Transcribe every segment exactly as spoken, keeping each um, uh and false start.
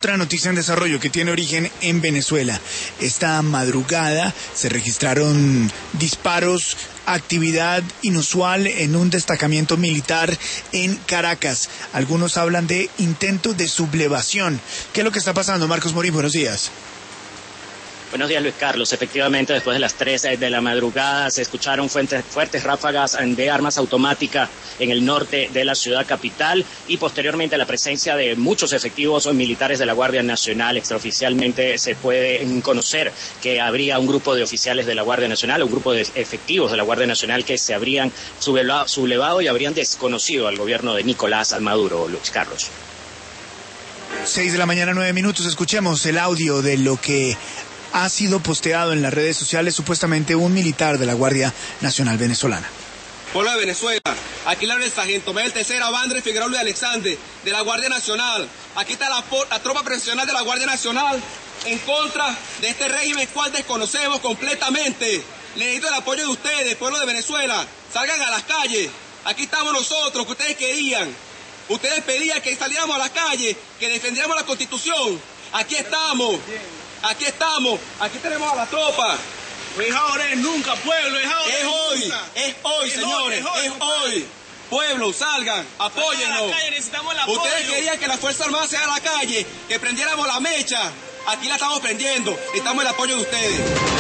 Otra noticia en desarrollo que tiene origen en Venezuela. Esta madrugada se registraron disparos, actividad inusual en un destacamento militar en Caracas. Algunos hablan de intento de sublevación. ¿Qué es lo que está pasando? Marcos Morín, buenos días. Buenos días, Luis Carlos. Efectivamente, después de las tres de la madrugada se escucharon fuertes, fuertes ráfagas de armas automáticas en el norte de la ciudad capital y posteriormente la presencia de muchos efectivos militares de la Guardia Nacional. Extraoficialmente se puede conocer que habría un grupo de oficiales de la Guardia Nacional, un grupo de efectivos de la Guardia Nacional que se habrían sublevado, sublevado y habrían desconocido al gobierno de Nicolás Maduro, Luis Carlos. Seis de la mañana, nueve minutos. Escuchemos el audio de lo que ha sido posteado en las redes sociales, supuestamente un militar de la Guardia Nacional venezolana. Pueblo de Venezuela, aquí le habla el sargento Mel Tercera Vandre Figueroa Luis Alexander, de la Guardia Nacional. Aquí está la, la tropa profesional de la Guardia Nacional en contra de este régimen cual desconocemos completamente. Necesito el apoyo de ustedes, pueblo de Venezuela. Salgan a las calles. Aquí estamos nosotros, que ustedes querían. Ustedes pedían que saliéramos a las calles, que defendiéramos la Constitución. Aquí estamos. Aquí estamos, aquí tenemos a la tropa. Es ahora, es nunca, pueblo, es ahora. Es hoy, es hoy, señores, es hoy. Es hoy. Pueblo, salgan, apóyennos. La calle, necesitamos el apoyo. Ustedes querían que la Fuerza Armada se haga a la calle, que prendiéramos la mecha. Aquí la estamos prendiendo, necesitamos el apoyo de ustedes.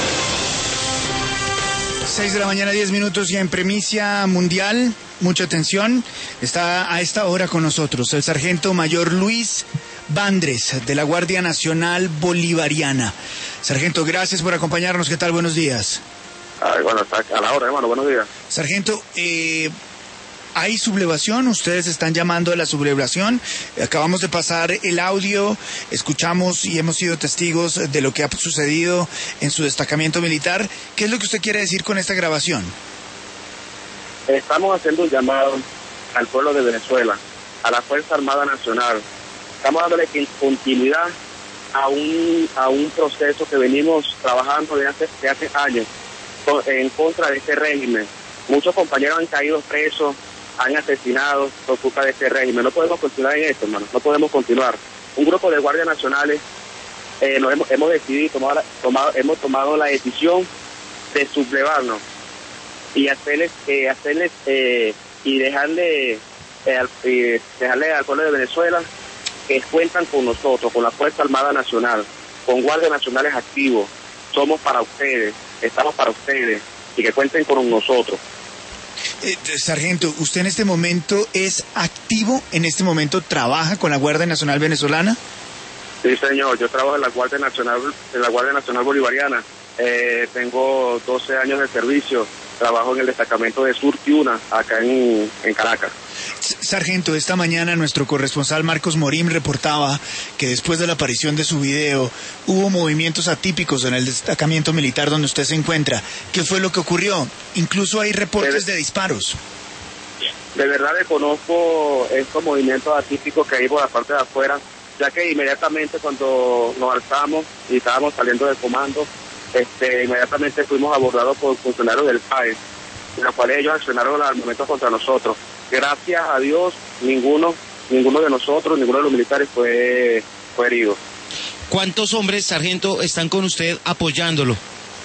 Seis de la mañana, diez minutos y en primicia mundial, mucha atención, está a esta hora con nosotros el sargento mayor Luis Vandres, de la Guardia Nacional Bolivariana. Sargento, gracias por acompañarnos. ¿Qué tal? Buenos días. Ay, bueno, está a la hora, hermano. Buenos días. Sargento, eh, ¿hay sublevación? ¿Ustedes están llamando a la sublevación? Acabamos de pasar el audio, escuchamos y hemos sido testigos de lo que ha sucedido en su destacamento militar. ¿Qué es lo que usted quiere decir con esta grabación? Estamos haciendo un llamado al pueblo de Venezuela, a la Fuerza Armada Nacional. Estamos dándole continuidad a un a un proceso que venimos trabajando desde hace, de hace años en contra de este régimen. Muchos compañeros han caído presos, han asesinado por culpa de este régimen. No podemos continuar en esto, hermano. No podemos continuar. Un grupo de guardias nacionales eh, nos hemos, hemos decidido, tomar, tomado, hemos tomado la decisión de sublevarnos y hacerles, eh, hacerles eh, y dejarle, eh, al, eh, dejarle al pueblo de Venezuela que cuentan con nosotros, con la Fuerza Armada Nacional, con guardias nacionales activos. Somos para ustedes, estamos para ustedes y que cuenten con nosotros. Eh, sargento, ¿usted en este momento es activo? ¿En este momento trabaja con la Guardia Nacional Venezolana? Sí, señor, yo trabajo en la Guardia Nacional, en la Guardia Nacional Bolivariana. Eh, tengo doce años de servicio, trabajo en el destacamento de Sur Tiuna, acá en, en Caracas. Sargento, esta mañana nuestro corresponsal Marcos Morín reportaba que después de la aparición de su video hubo movimientos atípicos en el destacamento militar donde usted se encuentra. ¿Qué fue lo que ocurrió? Incluso hay reportes de, de disparos. De verdad desconozco estos movimientos atípicos que hay por la parte de afuera, ya que inmediatamente cuando nos alzamos y estábamos saliendo del comando, este, inmediatamente fuimos abordados por funcionarios del P A E, en los cuales ellos accionaron al momento contra nosotros. Gracias a Dios, ninguno, ninguno de nosotros, ninguno de los militares fue, fue herido. ¿Cuántos hombres, sargento, están con usted apoyándolo?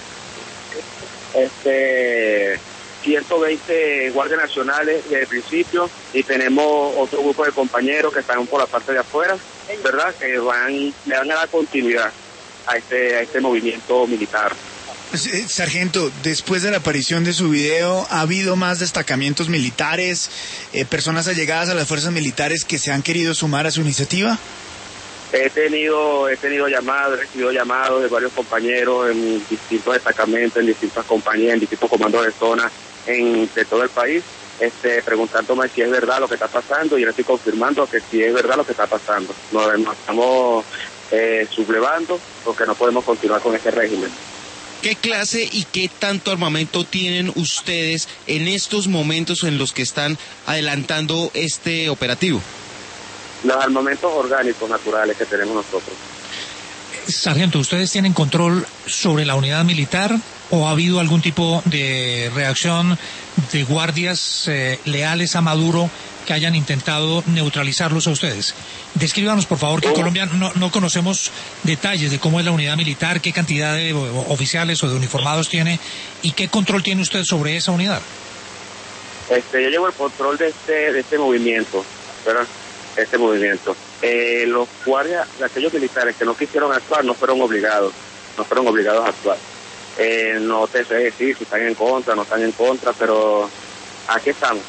Este, ciento veinte guardias nacionales desde el principio y tenemos otro grupo de compañeros que están por la parte de afuera, ¿verdad? Que van, le van a dar continuidad a este, a este movimiento militar. Sargento, después de la aparición de su video, ¿ha habido más destacamientos militares, eh, personas allegadas a las fuerzas militares que se han querido sumar a su iniciativa? He tenido, he tenido llamadas, he recibido llamados de varios compañeros en distintos destacamentos, en distintas compañías, en distintos comandos de zona en, de todo el país, este, preguntándome si es verdad lo que está pasando, y yo estoy confirmando que sí es verdad lo que está pasando. Nos, nos estamos eh, sublevando porque no podemos continuar con este régimen. ¿Qué clase y qué tanto armamento tienen ustedes en estos momentos en los que están adelantando este operativo? Los armamentos orgánicos naturales que tenemos nosotros. Sargento, ¿ustedes tienen control sobre la unidad militar? o ha habido algún tipo de reacción de guardias eh, leales a Maduro que hayan intentado neutralizarlos a ustedes? Descríbanos, por favor, que en Colombia no, no conocemos detalles de cómo es la unidad militar, qué cantidad de oficiales o de uniformados tiene y qué control tiene usted sobre esa unidad. Este, yo llevo el control de este, de este movimiento, ¿verdad? Este movimiento. Eh, los guardias, aquellos militares que no quisieron actuar, no fueron obligados, no fueron obligados a actuar. Eh, no te sé decir si están en contra, no están en contra, pero aquí estamos.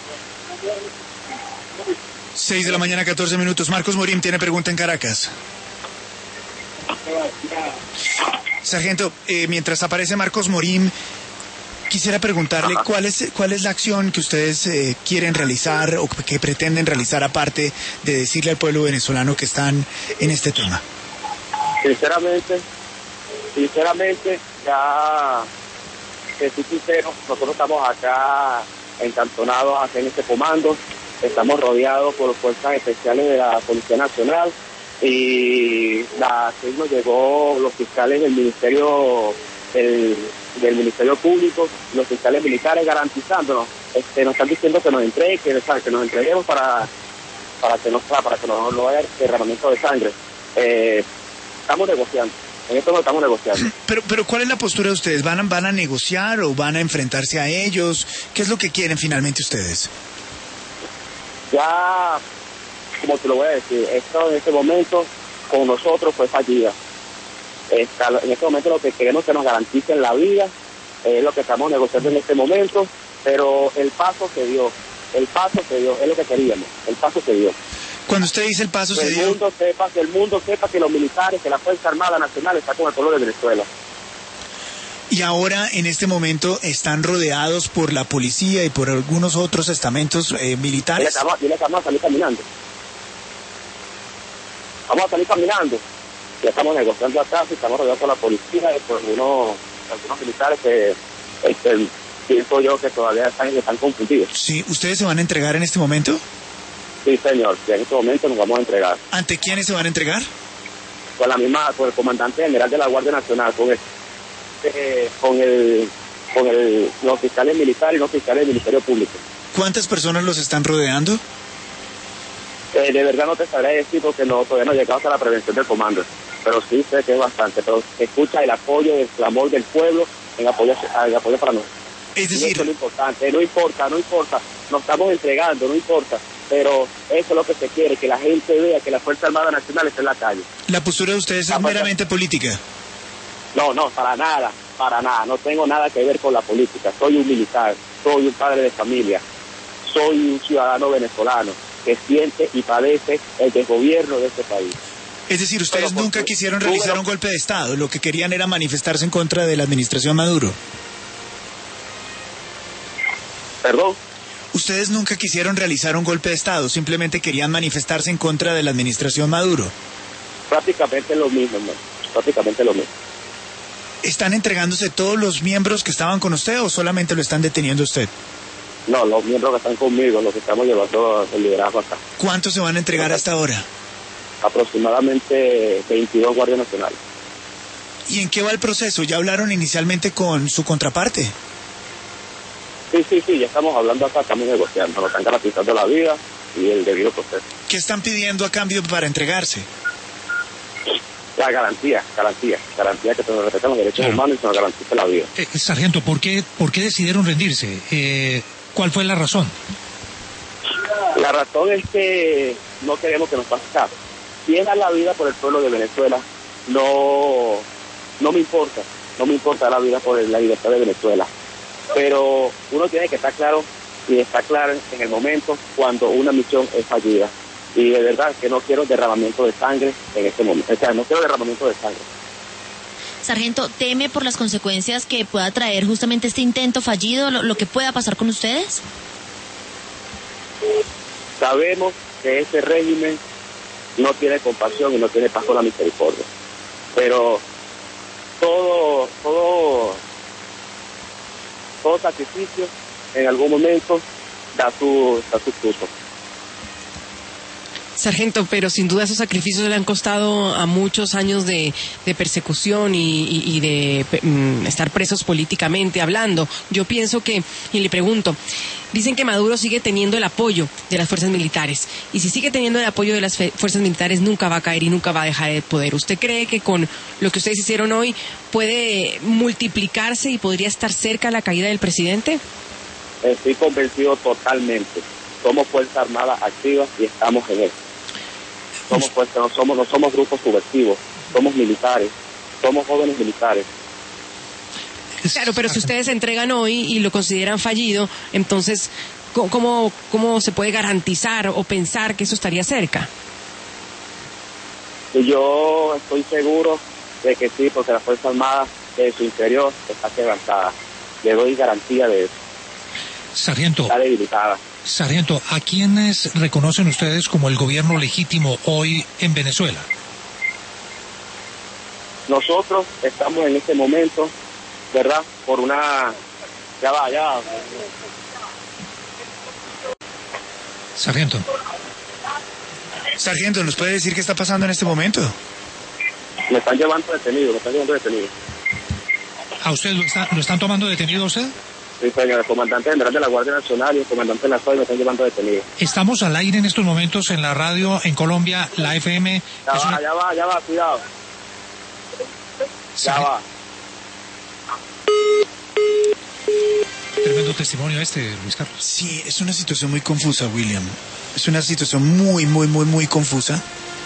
Seis de la mañana, catorce minutos. Marcos Morín tiene pregunta en Caracas. Sargento, eh, mientras aparece Marcos Morín, quisiera preguntarle cuál es cuál es la acción que ustedes eh, quieren realizar o que pretenden realizar aparte de decirle al pueblo venezolano que están en este tema. Sinceramente, sinceramente, ya que soy sincero, nosotros estamos acá encantonados acá en este comando, estamos rodeados por fuerzas especiales de la Policía Nacional y la que nos llegó los fiscales del Ministerio del, del Ministerio Público, los fiscales militares garantizándonos, este, nos están diciendo que nos entregue, que, que nos entreguemos para para que no para que no, no haya derramamiento de sangre. Eh, estamos negociando. En esto no estamos negociando. Pero, pero ¿cuál es la postura de ustedes? ¿Van a, van a negociar o van a enfrentarse a ellos? ¿Qué es lo que quieren finalmente ustedes? Ya, como te lo voy a decir, esto en este momento con nosotros fue fallida. Esta, en este momento lo que queremos es que nos garanticen la vida, es lo que estamos negociando en este momento, pero el paso se dio, el paso se dio, es lo que queríamos, el paso se dio. Cuando usted dice el paso se dio... Que el mundo sepa, que el mundo sepa que los militares, que la Fuerza Armada Nacional está con el pueblo de Venezuela. Y ahora, en este momento, están rodeados por la policía y por algunos otros estamentos eh, militares. Y le vamos a salir caminando. Vamos a salir caminando. Ya estamos negociando acá, y estamos rodeados por la policía y por algunos, algunos militares que este, pienso yo que todavía están, están confundidos. Sí, ¿ustedes se van a entregar en este momento? Sí, señor, y en este momento nos vamos a entregar. ¿Ante quiénes se van a entregar? Con la misma, con el comandante general de la Guardia Nacional, con el, eh, con el, con el, los fiscales militares y los fiscales del Ministerio Público. ¿Cuántas personas los están rodeando? Eh, de verdad no te sabré decir porque no, todavía no llegamos a la prevención del comando, pero sí sé que es bastante, pero escucha el apoyo, el clamor del pueblo en apoyo, en apoyo para nosotros. Es decir, eso es lo importante, no importa, no importa, nos estamos entregando, no importa, pero eso es lo que se quiere, que la gente vea que la Fuerza Armada Nacional está en la calle. ¿La postura de ustedes es meramente política? No, no, para nada, para nada, no tengo nada que ver con la política, soy un militar, soy un padre de familia, soy un ciudadano venezolano que siente y padece el desgobierno de este país. Es decir, ustedes pero, nunca quisieron realizar pero, un golpe de Estado, lo que querían era manifestarse en contra de la administración Maduro. ¿Perdón? Ustedes nunca quisieron realizar un golpe de Estado, simplemente querían manifestarse en contra de la administración Maduro. Prácticamente lo mismo, ¿no? Prácticamente lo mismo. ¿Están entregándose todos los miembros que estaban con usted o solamente lo están deteniendo usted? No, los miembros que están conmigo, los que estamos llevando el liderazgo acá. ¿Cuántos se van a entregar hasta ahora? Aproximadamente veintidós guardias nacionales. ¿Y en qué va el proceso? ¿Ya hablaron inicialmente con su contraparte? Sí, sí, sí, ya estamos hablando acá, estamos negociando, nos están garantizando la vida y el debido proceso. ¿Qué están pidiendo a cambio para entregarse? La garantía, garantía, garantía que se nos respeten los derechos claro. humanos y se nos garantice la vida. Eh, sargento, ¿por qué, ¿por qué decidieron rendirse? Eh, ¿Cuál fue la razón? La razón es que no queremos que nos pase nada. Si es dar la vida por el pueblo de Venezuela, no, no me importa, no me importa la vida por la libertad de Venezuela. Pero uno tiene que estar claro y estar claro en el momento cuando una misión es fallida. Y de verdad que no quiero derramamiento de sangre en este momento. O sea, no quiero derramamiento de sangre. Sargento, ¿teme por las consecuencias que pueda traer justamente este intento fallido, lo, lo que pueda pasar con ustedes? Sabemos que ese régimen no tiene compasión y no tiene paz con la misericordia. Pero todo, todo, todo sacrificio en algún momento da su, da su fruto. Sargento, pero sin duda esos sacrificios le han costado a muchos años de, de persecución y, y, y de um, estar presos políticamente hablando. Yo pienso que, y le pregunto, dicen que Maduro sigue teniendo el apoyo de las fuerzas militares, y si sigue teniendo el apoyo de las fe- fuerzas militares nunca va a caer y nunca va a dejar el poder. ¿Usted cree que con lo que ustedes hicieron hoy puede multiplicarse y podría estar cerca la caída del presidente? Estoy convencido totalmente. Somos Fuerza Armada activa y estamos en eso. Somos fuerza, no somos, no somos grupos subversivos, somos militares, somos jóvenes militares. Claro, pero si ustedes se entregan hoy y lo consideran fallido, entonces, ¿cómo, cómo se puede garantizar o pensar que eso estaría cerca? Yo estoy seguro de que sí, porque la Fuerza Armada de su interior está quebrantada. Le doy garantía de eso. Sargento. Está debilitada. Sargento, ¿a quiénes reconocen ustedes como el gobierno legítimo hoy en Venezuela? Nosotros estamos en este momento, ¿verdad? Por una... Ya va, ya va. Sargento. Sargento, ¿nos puede decir qué está pasando en este momento? Me están llevando detenido, me están llevando detenido. ¿A usted lo, está, lo están tomando detenido a usted? Sí, señor, el comandante general de la Guardia Nacional y el comandante de la S O E me están llevando detenido. Estamos al aire en estos momentos en la radio en Colombia, la F M. Ya va, una... ya va, ya va, cuidado. Ya va. Tremendo testimonio este, Luis Carlos. Sí, es una situación muy confusa, William. Es una situación muy, muy, muy, muy confusa.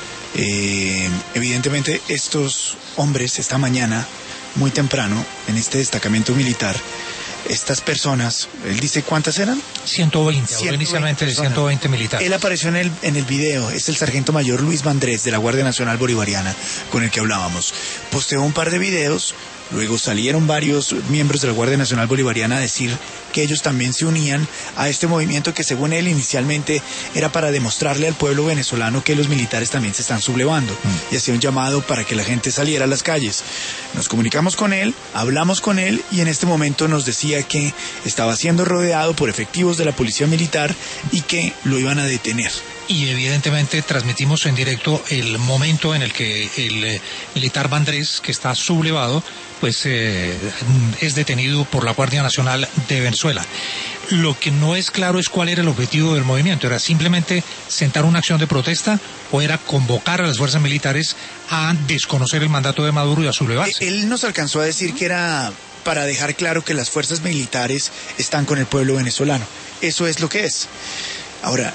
Eh, evidentemente, estos hombres, esta mañana, muy temprano, en este destacamento militar, estas personas, él dice, ¿cuántas eran? ciento veinte, habló inicialmente de ciento veinte militares. Él apareció en el, en el video, es el sargento mayor Luis Vandrés de la Guardia Nacional Bolivariana, con el que hablábamos. Posteó un par de videos, luego salieron varios miembros de la Guardia Nacional Bolivariana a decir que ellos también se unían a este movimiento que según él inicialmente era para demostrarle al pueblo venezolano que los militares también se están sublevando, mm. y hacía un llamado para que la gente saliera a las calles. Nos comunicamos con él, hablamos con él y en este momento nos decía que estaba siendo rodeado por efectivos de la policía militar y que lo iban a detener. Y evidentemente transmitimos en directo el momento en el que el eh, militar Vandrés, que está sublevado, pues eh, es detenido por la Guardia Nacional de Venezuela. Lo que no es claro es cuál era el objetivo del movimiento. ¿Era simplemente sentar una acción de protesta o era convocar a las fuerzas militares a desconocer el mandato de Maduro y a sublevarse? Él nos alcanzó a decir que era para dejar claro que las fuerzas militares están con el pueblo venezolano. Eso es lo que es. Ahora,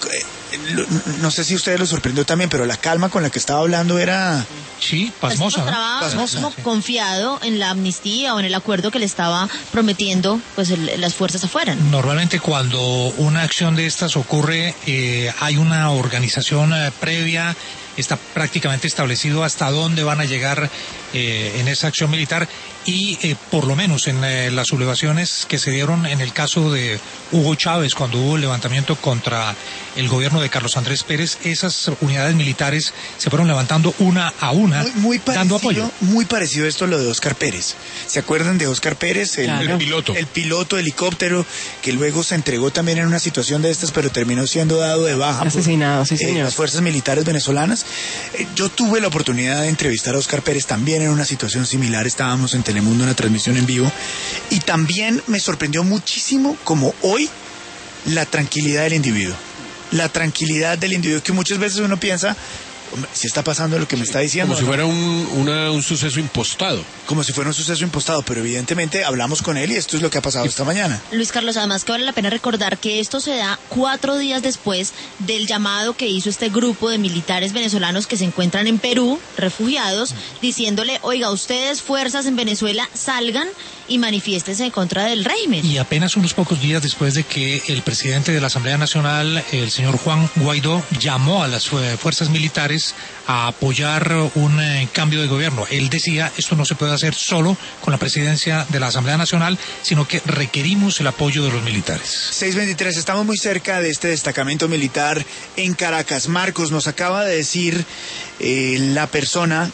no sé si a ustedes lo sorprendió también, pero la calma con la que estaba hablando era... Sí, pasmosa, ¿no? Pasmosa, sí. Confiado en la amnistía o en el acuerdo que le estaba prometiendo pues el, las fuerzas afuera, ¿no? Normalmente cuando una acción de estas ocurre, eh, hay una organización eh, previa, está prácticamente establecido hasta dónde van a llegar eh, en esa acción militar y eh, por lo menos en eh, las sublevaciones que se dieron en el caso de Hugo Chávez, cuando hubo el levantamiento contra el gobierno de Carlos Andrés Pérez, esas unidades militares se fueron levantando una a una, muy, muy parecido, dando apoyo. Muy parecido esto a lo de Óscar Pérez. ¿Se acuerdan de Óscar Pérez? El, claro. el piloto. El piloto de helicóptero, que luego se entregó también en una situación de estas, pero terminó siendo dado de baja asesinado, por sí, señor. Eh, las fuerzas militares venezolanas. Eh, yo tuve la oportunidad de entrevistar a Óscar Pérez también en una situación similar. Estábamos en Telemundo, una transmisión en vivo, y también me sorprendió muchísimo, como hoy, la tranquilidad del individuo. La tranquilidad del individuo, que muchas veces uno piensa, si está pasando lo que me está diciendo. Como si fuera un, una, un suceso impostado. Como si fuera un suceso impostado, pero evidentemente hablamos con él y esto es lo que ha pasado esta mañana. Luis Carlos, además que vale la pena recordar que esto se da cuatro días después del llamado que hizo este grupo de militares venezolanos que se encuentran en Perú, refugiados, diciéndole, oiga, ustedes fuerzas en Venezuela salgan y manifiéstense en contra del régimen. Y apenas unos pocos días después de que el presidente de la Asamblea Nacional, el señor Juan Guaidó, llamó a las fuerzas militares a apoyar un eh, cambio de gobierno. Él decía, esto no se puede hacer solo con la presidencia de la Asamblea Nacional, sino que requerimos el apoyo de los militares. seis veintitrés, estamos muy cerca de este destacamento militar en Caracas. Marcos, nos acaba de decir eh, la persona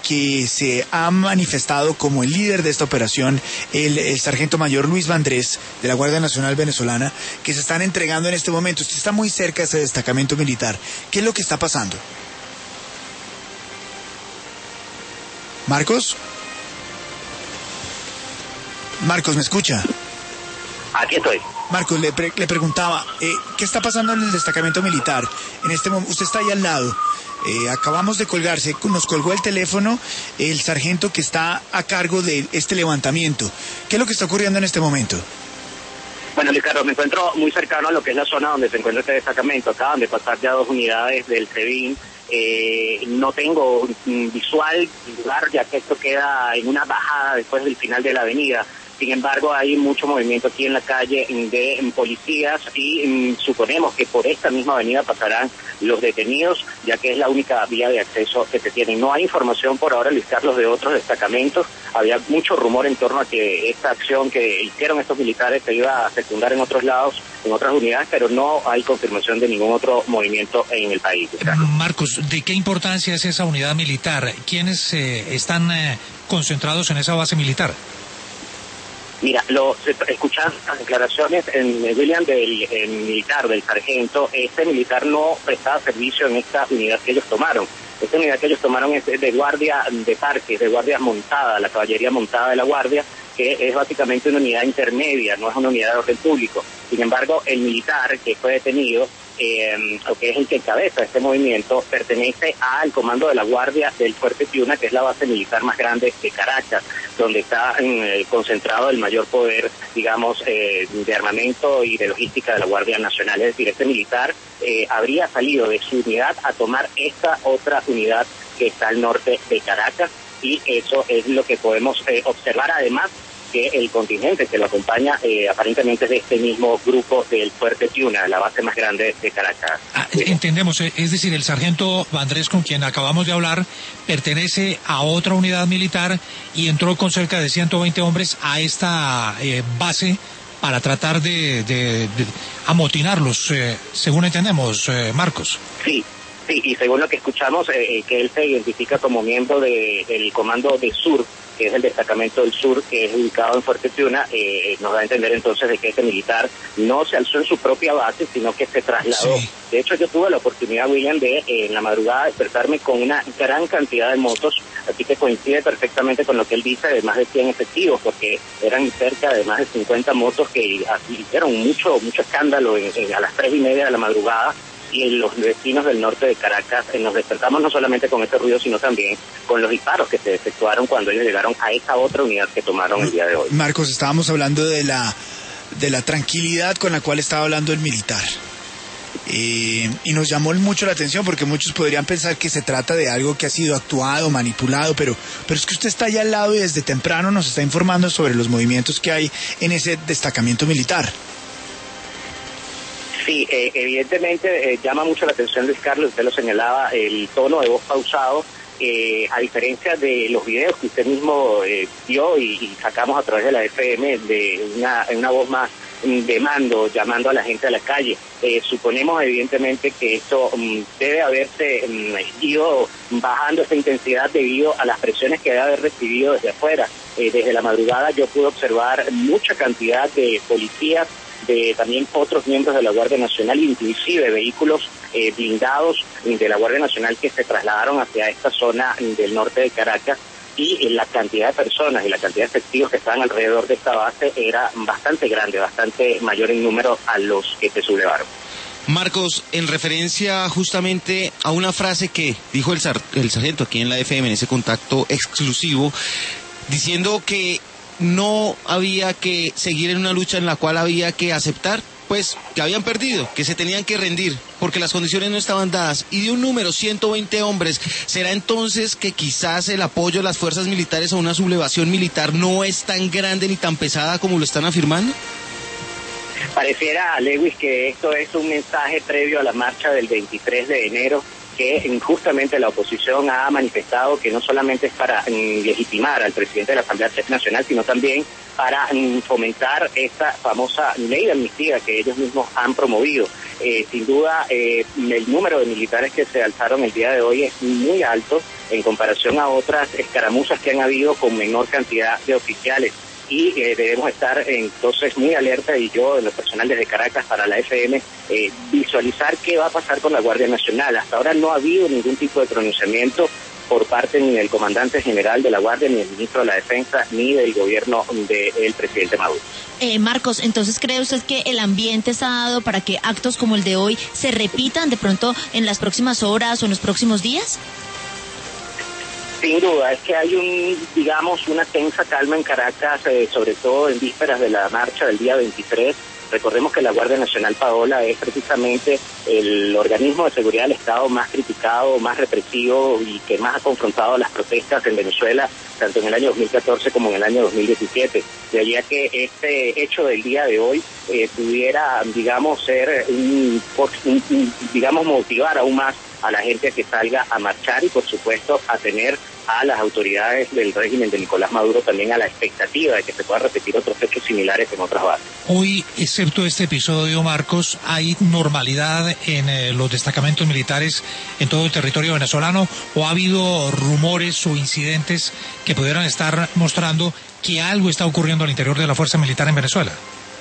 que se ha manifestado como el líder de esta operación, el, el sargento mayor Luis Vandrés, de la Guardia Nacional Venezolana, que se están entregando en este momento. Usted está muy cerca de ese destacamento militar. ¿Qué es lo que está pasando? ¿Marcos? Marcos, ¿me escucha? Aquí estoy. Marcos, le, pre le preguntaba, eh, ¿qué está pasando en el destacamento militar? En este momento, usted está ahí al lado. Eh, acabamos de colgarse, nos colgó el teléfono el sargento que está a cargo de este levantamiento. ¿Qué es lo que está ocurriendo en este momento? Bueno, Luis Carlos, me encuentro muy cercano a lo que es la zona donde se encuentra este destacamento. Acaban de pasar ya dos unidades del SEBIN. Eh, no tengo visual lugar, ya que esto queda en una bajada después del final de la avenida. Sin embargo, hay mucho movimiento aquí en la calle de en policías y mm, suponemos que por esta misma avenida pasarán los detenidos, ya que es la única vía de acceso que se tiene. No hay información por ahora, Luis Carlos, de otros destacamentos. Había mucho rumor en torno a que esta acción que hicieron estos militares se iba a secundar en otros lados, en otras unidades, pero no hay confirmación de ningún otro movimiento en el país. Marcos, ¿de qué importancia es esa unidad militar? ¿Quiénes eh, están eh, concentrados en esa base militar? Mira, lo, escuchando las declaraciones en William del el militar, del sargento, este militar no prestaba servicio en esta unidad que ellos tomaron. Esta unidad que ellos tomaron es de guardia de parques, de guardia montada, la caballería montada de la guardia, que es básicamente una unidad intermedia, no es una unidad de orden público. Sin embargo, el militar que fue detenido, eh, o que es el que encabeza este movimiento, pertenece al comando de la Guardia del Fuerte Piuna, que es la base militar más grande de Caracas, donde está eh, concentrado el mayor poder, digamos, eh, de armamento y de logística de la Guardia Nacional. Es decir, este militar eh, habría salido de su unidad a tomar esta otra unidad que está al norte de Caracas, y eso es lo que podemos eh, observar, además que el contingente que lo acompaña eh, aparentemente es de este mismo grupo del Fuerte Piuna, la base más grande de Caracas. Ah, entendemos, es decir, el sargento Vandrés, con quien acabamos de hablar, pertenece a otra unidad militar y entró con cerca de ciento veinte hombres a esta eh, base para tratar de, de, de amotinarlos, eh, según entendemos, eh, Marcos. Sí. Sí, y según lo que escuchamos, eh, que él se identifica como miembro de, del Comando de Sur, que es el destacamento del Sur, que es ubicado en Fuerte Piuna, eh, nos da a entender entonces de que este militar no se alzó en su propia base, sino que se trasladó. Sí. De hecho, yo tuve la oportunidad, William, de eh, en la madrugada despertarme con una gran cantidad de motos, así que coincide perfectamente con lo que él dice de más de cien efectivos, porque eran cerca de más de cincuenta motos que hicieron mucho, mucho escándalo en, en, a las tres y media de la madrugada. Y en los vecinos del norte de Caracas eh, nos despertamos no solamente con este ruido, sino también con los disparos que se efectuaron cuando ellos llegaron a esa otra unidad que tomaron el día de hoy. Marcos, estábamos hablando de la de la tranquilidad con la cual estaba hablando el militar. Eh, y nos llamó mucho la atención porque muchos podrían pensar que se trata de algo que ha sido actuado, manipulado, pero, pero es que usted está allá al lado y desde temprano nos está informando sobre los movimientos que hay en ese destacamento militar. Sí, eh, evidentemente eh, llama mucho la atención, Luis Carlos, usted lo señalaba, el tono de voz pausado, eh, a diferencia de los videos que usted mismo eh, vio y, y sacamos a través de la F M, de una, una voz más de mando, llamando a la gente a la calle. Eh, suponemos evidentemente que esto um, debe haberse um, ido bajando esa intensidad debido a las presiones que debe haber recibido desde afuera. Eh, desde la madrugada yo pude observar mucha cantidad de policías, de también otros miembros de la Guardia Nacional, inclusive vehículos eh, blindados de la Guardia Nacional que se trasladaron hacia esta zona del norte de Caracas, y eh, la cantidad de personas y la cantidad de efectivos que estaban alrededor de esta base era bastante grande, bastante mayor en número a los que se sublevaron. Marcos, en referencia justamente a una frase que dijo el, sar el sargento aquí en la F M, en ese contacto exclusivo, diciendo que no había que seguir en una lucha en la cual había que aceptar, pues, que habían perdido, que se tenían que rendir, porque las condiciones no estaban dadas, y de un número, ciento veinte hombres. ¿Será entonces que quizás el apoyo de las fuerzas militares a una sublevación militar no es tan grande ni tan pesada como lo están afirmando? Pareciera, Lewis, que esto es un mensaje previo a la marcha del veintitrés de enero, que justamente la oposición ha manifestado que no solamente es para mm, legitimar al presidente de la Asamblea Nacional, sino también para mm, fomentar esta famosa ley de amnistía que ellos mismos han promovido. Eh, sin duda, eh, el número de militares que se alzaron el día de hoy es muy alto en comparación a otras escaramuzas que han habido con menor cantidad de oficiales. Y eh, debemos estar entonces muy alerta, y yo en lo personal desde Caracas para la F M, eh, visualizar qué va a pasar con la Guardia Nacional. Hasta ahora no ha habido ningún tipo de pronunciamiento por parte ni del comandante general de la Guardia, ni del ministro de la Defensa, ni del gobierno del presidente Maduro. Eh, Marcos, entonces, ¿cree usted que el ambiente está dado para que actos como el de hoy se repitan de pronto en las próximas horas o en los próximos días? Sin duda, es que hay un, digamos, una tensa calma en Caracas, eh, sobre todo en vísperas de la marcha del día veintitrés. Recordemos que la Guardia Nacional, Paola, es precisamente el organismo de seguridad del Estado más criticado, más represivo y que más ha confrontado las protestas en Venezuela, tanto en el año dos mil catorce como en el año dos mil diecisiete. De allí a que este hecho del día de hoy eh, pudiera, digamos, ser un, un, un, digamos, motivar aún más a la gente a que salga a marchar y, por supuesto, a tener a las autoridades del régimen de Nicolás Maduro también a la expectativa de que se puedan repetir otros hechos similares en otras bases. Hoy, excepto este episodio, Marcos, ¿hay normalidad en eh, los destacamentos militares en todo el territorio venezolano, o ha habido rumores o incidentes que pudieran estar mostrando que algo está ocurriendo al interior de la fuerza militar en Venezuela?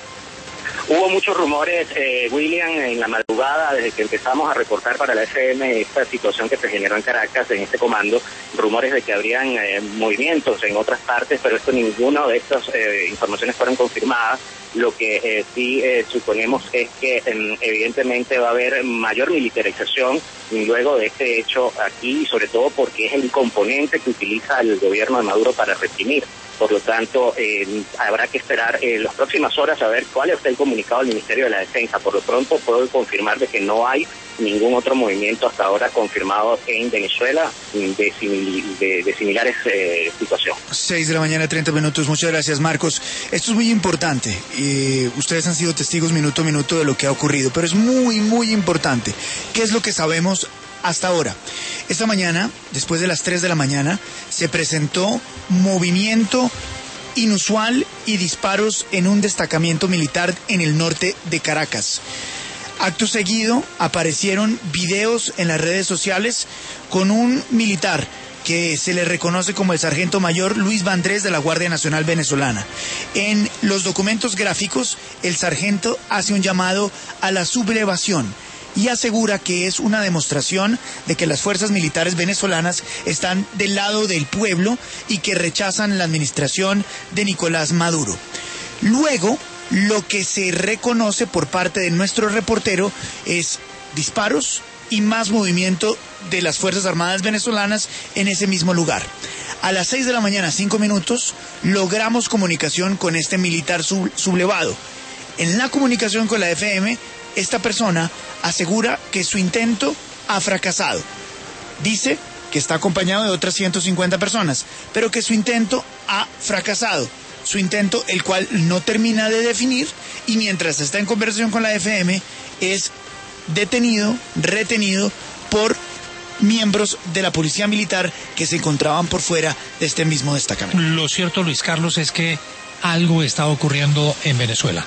Hubo muchos rumores, eh, William, en la madrugada, desde que empezamos a reportar para la F M esta situación que se generó en Caracas, en este comando, rumores de que habrían eh, movimientos en otras partes, pero esto, ninguna de estas eh, informaciones fueron confirmadas. Lo que eh, sí eh, suponemos es que eh, evidentemente va a haber mayor militarización luego de este hecho aquí, y sobre todo porque es el componente que utiliza el gobierno de Maduro para reprimir. Por lo tanto, eh, habrá que esperar en eh, las próximas horas a ver cuál es el comunicado del Ministerio de la Defensa. Por lo pronto puedo confirmar de que no hay ningún otro movimiento hasta ahora confirmado en Venezuela de, simil, de, de similares eh, situaciones. seis de la mañana, treinta minutos. Muchas gracias, Marcos. Esto es muy importante. Eh, ustedes han sido testigos minuto a minuto de lo que ha ocurrido, pero es muy, muy importante. ¿Qué es lo que sabemos hasta ahora? Esta mañana, después de las tres de la mañana, se presentó movimiento inusual y disparos en un destacamento militar en el norte de Caracas. Acto seguido, aparecieron videos en las redes sociales con un militar que se le reconoce como el sargento mayor Luis Vandrés de la Guardia Nacional Venezolana. En los documentos gráficos, el sargento hace un llamado a la sublevación y asegura que es una demostración de que las fuerzas militares venezolanas están del lado del pueblo y que rechazan la administración de Nicolás Maduro. Luego, lo que se reconoce por parte de nuestro reportero es disparos y más movimiento de las Fuerzas Armadas venezolanas en ese mismo lugar. A las seis de la mañana, cinco minutos, logramos comunicación con este militar sub- sublevado. En la comunicación con la F M, esta persona asegura que su intento ha fracasado. Dice que está acompañado de otras ciento cincuenta personas, pero que su intento ha fracasado. Su intento, el cual no termina de definir, y mientras está en conversación con la F M, es detenido, retenido por miembros de la policía militar que se encontraban por fuera de este mismo destacamento. Lo cierto, Luis Carlos, es que algo está ocurriendo en Venezuela.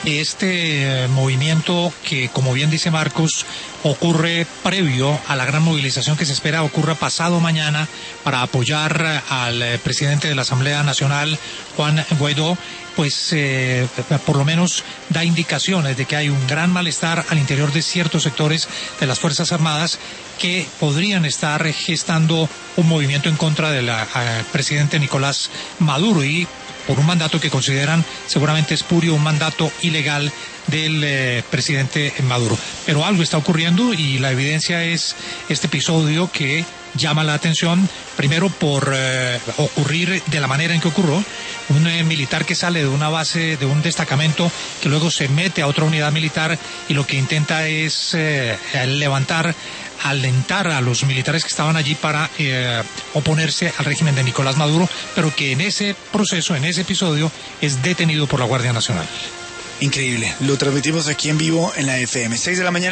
Este eh, movimiento que, como bien dice Marcos, ocurre previo a la gran movilización que se espera ocurra pasado mañana para apoyar al eh, presidente de la Asamblea Nacional, Juan Guaidó, pues eh, por lo menos da indicaciones de que hay un gran malestar al interior de ciertos sectores de las Fuerzas Armadas que podrían estar gestando un movimiento en contra del presidente Nicolás Maduro, y por un mandato que consideran seguramente espurio, un mandato ilegal del eh, presidente Maduro. Pero algo está ocurriendo, y la evidencia es este episodio que llama la atención, primero por eh, ocurrir de la manera en que ocurrió. Un eh, militar que sale de una base, de un destacamento, que luego se mete a otra unidad militar y lo que intenta es eh, levantar, alentar a los militares que estaban allí para eh, oponerse al régimen de Nicolás Maduro, pero que en ese proceso, en ese episodio, es detenido por la Guardia Nacional. Increíble. Lo transmitimos aquí en vivo en la F M. seis de la mañana.